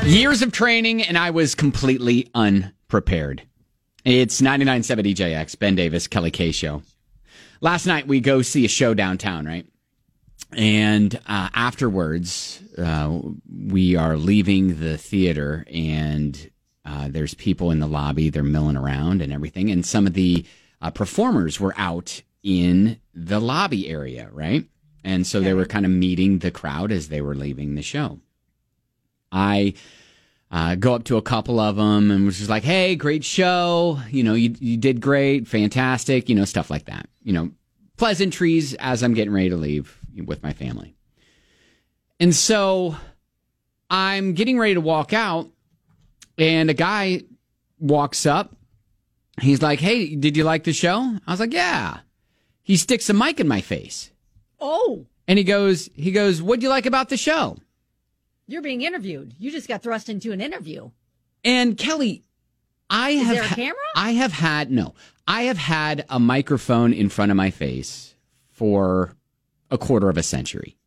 Years of training, and I was completely unprepared. It's 99.7 DJX, Ben Davis, Kelly K Show. Last night, we go see a show downtown, right? And afterwards, we are leaving the theater, and there's people in the lobby. They're milling around and everything. And some of the performers were out in the lobby area, right? And so they were kind of meeting the crowd as they were leaving the show. I go up to a couple of them and was just like, hey, great show. You know, you did great. Fantastic. You know, stuff like that. You know, pleasantries as I'm getting ready to leave with my family. And so I'm getting ready to walk out, and a guy walks up. He's like, hey, did you like the show? I was like, yeah. He sticks a mic in my face. Oh. And he goes, what'd you like about the show? You're being interviewed. You just got thrust into an interview. And Kelly, Is there a camera? I have had a microphone in front of my face for a quarter of a century.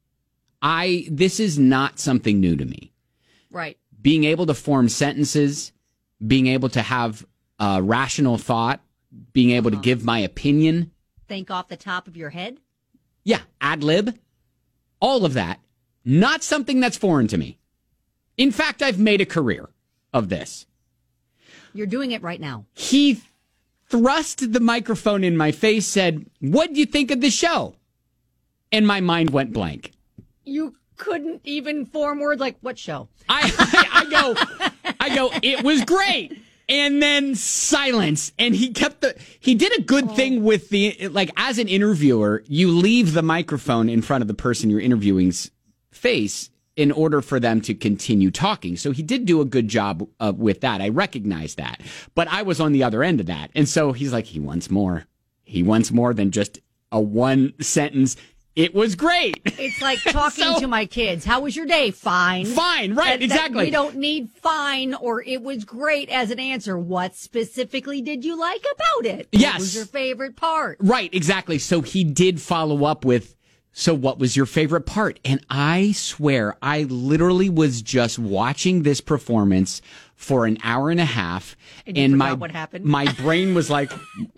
This is not something new to me. Right. Being able to form sentences, being able to have rational thought, being able to give my opinion. Think off the top of your head? Yeah, ad lib, all of that. Not something that's foreign to me. In fact, I've made a career of this. You're doing it right now. He thrust the microphone in my face, said, what'd you think of the show? And my mind went blank. You couldn't even form words like, what show? I go, it was great. And then silence. And he did a good thing with as an interviewer, you leave the microphone in front of the person you're interviewing's face in order for them to continue talking. So he did do a good job with that. I recognize that. But I was on the other end of that. And so he's like, he wants more. He wants more than just a one sentence. It was great. It's like talking to my kids. How was your day? Fine. Fine, right, exactly. We don't need fine or it was great as an answer. What specifically did you like about it? Yes. What was your favorite part? Right, exactly. So he did follow up with, so what was your favorite part? And I swear, I literally was just watching this performance for an hour and a half. And what happened? My brain was like,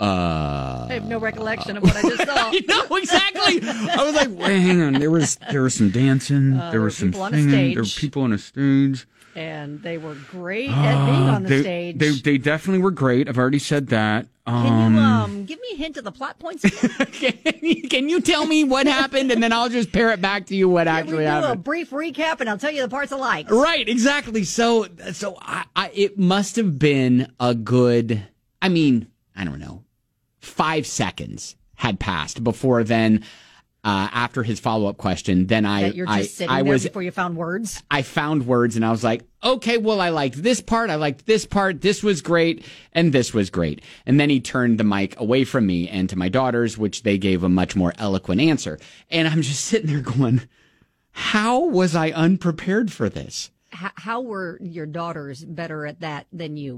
I have no recollection of what I just saw. No, exactly. I was like, wait, hang on. There was some dancing. There was some singing. There were people on a stage. And they were great at being on the stage. They definitely were great. I've already said that. Can you give me a hint of the plot points again? Can you tell me what happened, and then I'll just pair it back to you what actually happened? Do a brief recap, and I'll tell you the parts I like. Right, exactly. So it must have been a good, I don't know, 5 seconds had passed before then. After his follow-up question, then you're just sitting there before you found words? I found words, and I was like, okay, well, I liked this part, this was great, and this was great. And then he turned the mic away from me and to my daughters, which they gave a much more eloquent answer. And I'm just sitting there going, how was I unprepared for this? How were your daughters better at that than you?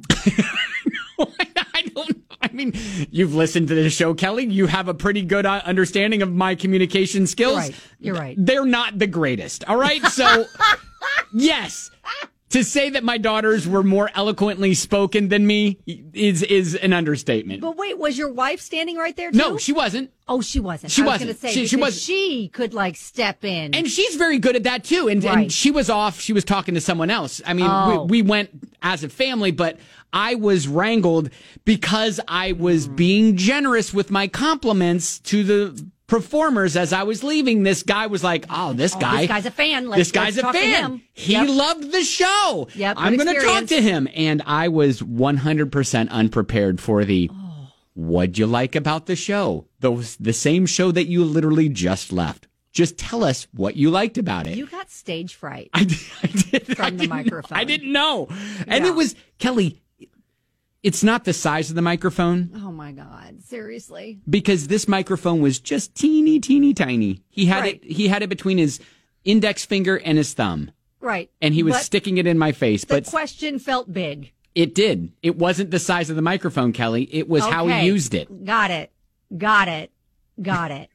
I don't know. You've listened to this show, Kelly. You have a pretty good understanding of my communication skills. You're right. They're not the greatest. All right. So, yes, to say that my daughters were more eloquently spoken than me is an understatement. But wait, was your wife standing right there too? No, she wasn't. Oh, she wasn't. She I was wasn't. going to say she wasn't. She could step in, and she's very good at that too. And she was off. She was talking to someone else. We went as a family, but I was wrangled because I was being generous with my compliments to the performers as I was leaving. This guy was like, this guy's a fan. This guy's a fan. He loved the show. Yep, I'm going to talk to him. And I was 100% unprepared for the, what'd you like about the show? The same show that you literally just left. Just tell us what you liked about it. You got stage fright. I did. From the microphone. I didn't know. And it was, Kelly, it's not the size of the microphone. Oh, my God. Seriously? Because this microphone was just teeny, teeny, tiny. He had it between his index finger and his thumb. Right. And he was sticking it in my face. The question felt big. It did. It wasn't the size of the microphone, Kelly. It was how he used it. Got it.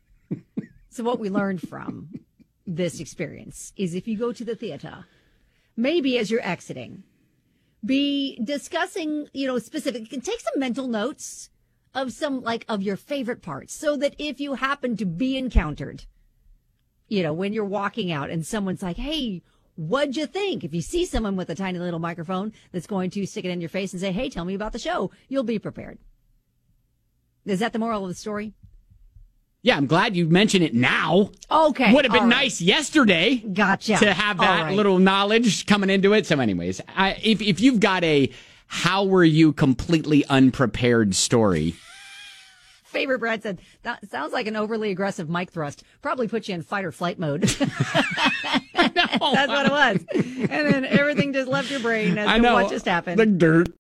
So what we learned from this experience is if you go to the theater, maybe as you're exiting, be discussing, specific, take some mental notes of of your favorite parts so that if you happen to be encountered, when you're walking out and someone's like, hey, what'd you think? If you see someone with a tiny little microphone that's going to stick it in your face and say, hey, tell me about the show, you'll be prepared. Is that the moral of the story? Yeah, I'm glad you mentioned it now. Okay. Would have been nice yesterday. Gotcha. To have that little knowledge coming into it. So anyways, if you've got a how were you completely unprepared story. Favorite Brad said, that sounds like an overly aggressive mic thrust. Probably put you in fight or flight mode. That's what it was. And then everything just left your brain as to what just happened. Like dirt.